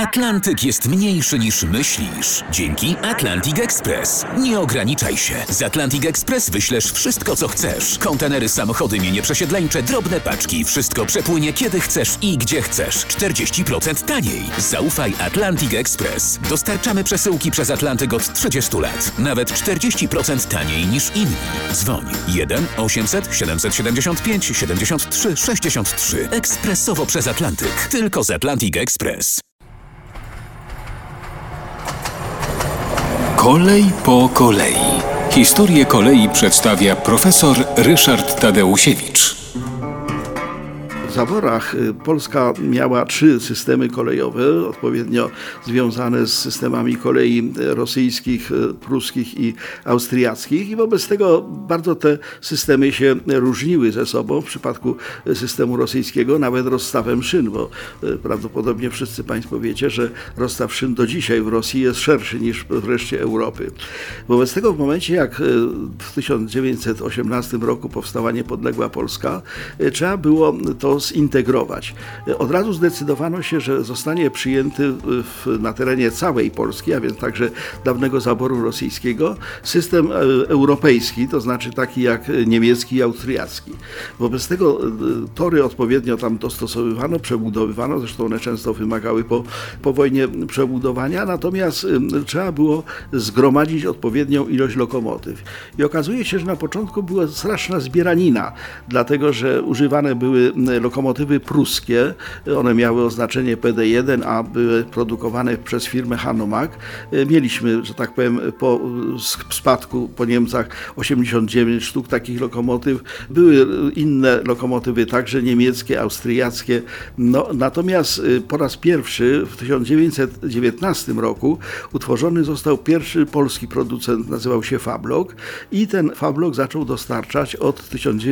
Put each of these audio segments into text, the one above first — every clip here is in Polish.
Atlantyk jest mniejszy niż myślisz. Dzięki Atlantic Express. Nie ograniczaj się. Z Atlantic Express wyślesz wszystko, co chcesz. Kontenery, samochody, mienie przesiedleńcze, drobne paczki. Wszystko przepłynie kiedy chcesz i gdzie chcesz. 40% taniej. Zaufaj Atlantic Express. Dostarczamy przesyłki przez Atlantyk od 30 lat. Nawet 40% taniej niż inni. Dzwoń 1 800 775 73 63. Ekspresowo przez Atlantyk. Tylko z Atlantic Express. Kolej po kolei. Historię kolei przedstawia profesor Ryszard Tadeusiewicz. W zaborach Polska miała 3 systemy kolejowe, odpowiednio związane z systemami kolei rosyjskich, pruskich i austriackich, i wobec tego bardzo te systemy się różniły ze sobą. W przypadku systemu rosyjskiego nawet rozstawem szyn, bo prawdopodobnie wszyscy Państwo wiecie, że rozstaw szyn do dzisiaj w Rosji jest szerszy niż w reszcie Europy. Wobec tego w momencie, jak w 1918 roku powstała niepodległa Polska, trzeba było to zintegrować. Od razu zdecydowano się, że zostanie przyjęty na terenie całej Polski, a więc także dawnego zaboru rosyjskiego, system europejski, to znaczy taki jak niemiecki i austriacki. Wobec tego tory odpowiednio tam dostosowywano, przebudowywano, zresztą one często wymagały po wojnie przebudowania, natomiast trzeba było zgromadzić odpowiednią ilość lokomotyw. I okazuje się, że na początku była straszna zbieranina, dlatego że używane były lokomotywy pruskie, one miały oznaczenie PD1, a były produkowane przez firmę Hanomag. Mieliśmy, że tak powiem, po spadku po Niemcach 89 sztuk takich lokomotyw. Były inne lokomotywy, także niemieckie, austriackie. Natomiast po raz pierwszy w 1919 roku utworzony został pierwszy polski producent, nazywał się Fablok, i ten Fablok zaczął dostarczać od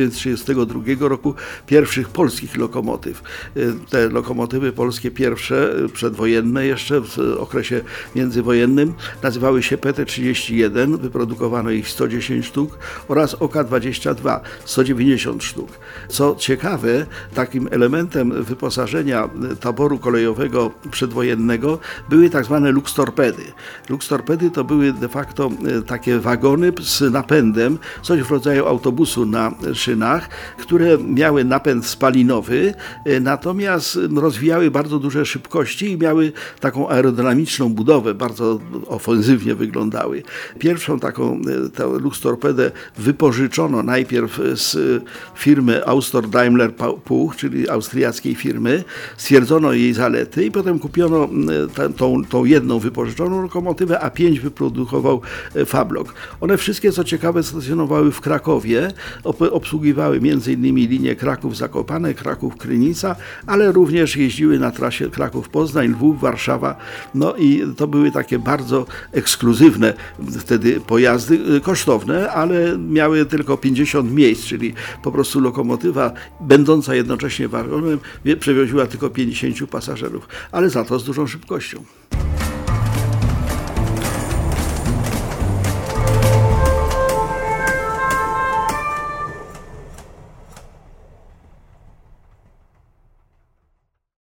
1932 roku pierwszych polskich lokomotyw. Te lokomotywy polskie pierwsze, przedwojenne jeszcze, w okresie międzywojennym, nazywały się PT-31, wyprodukowano ich 110 sztuk, oraz OK-22, 190 sztuk. Co ciekawe, takim elementem wyposażenia taboru kolejowego przedwojennego były tak zwane lukstorpedy. Lukstorpedy to były de facto takie wagony z napędem, coś w rodzaju autobusu na szynach, które miały napęd spalinowy, natomiast rozwijały bardzo duże szybkości i miały taką aerodynamiczną budowę, bardzo ofensywnie wyglądały. Pierwszą taką lukstorpedę wypożyczono najpierw z firmy Austor-Daimler-Puch, czyli austriackiej firmy. Stwierdzono jej zalety i potem kupiono tą jedną wypożyczoną lokomotywę, a 5 wyprodukował Fablok. One wszystkie, co ciekawe, stacjonowały w Krakowie, obsługiwały m.in. linię Kraków-Zakopane, Kraków-Krynica, ale również jeździły na trasie Kraków-Poznań, Lwów, Warszawa. No i to były takie bardzo ekskluzywne wtedy pojazdy, kosztowne, ale miały tylko 50 miejsc, czyli po prostu lokomotywa będąca jednocześnie wagonem przewoziła tylko 50 pasażerów, ale za to z dużą szybkością.